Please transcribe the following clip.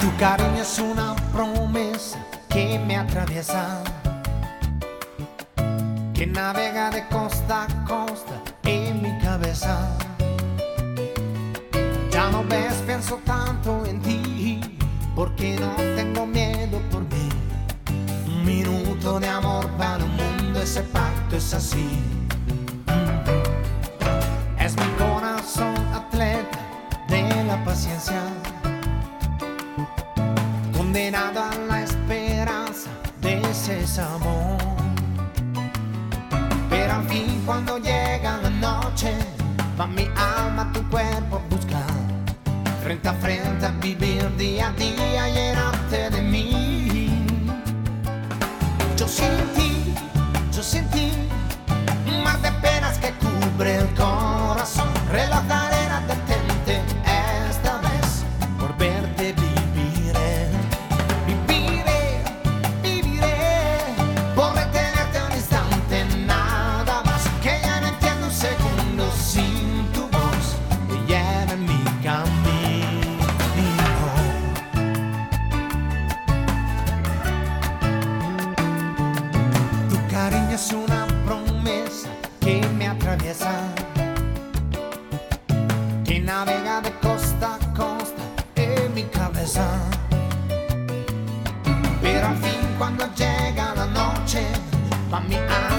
Tu cariño es una promesa que me atraviesa, que navega de costa a costa en mi cabeza. Ya no ves, pienso tanto en ti, porque no tengo miedo por mí. Un minuto de amor para un mundo, ese pacto es así. Es mi corazón atleta de la paciencia, condenado a la esperanza de ese sabor. Pero al fin, cuando llega la noche, va mi alma a tu cuerpo a buscar, frente a frente a vivir día a día, llenarte de mí. Yo sin ti, un mar de penas que cubre el corazón. Reloj de arena, detente esta vez, por verte viviré. Viviré, por retenerte un instante, nada más. Que ya no entiendo un segundo sin tu voz, que lleva en mi camino. Tu cariño es una promesa que me atraviesa, que navega de costa a costa en mi cabeza. Pero al fin, cuando llega la noche, va mi alma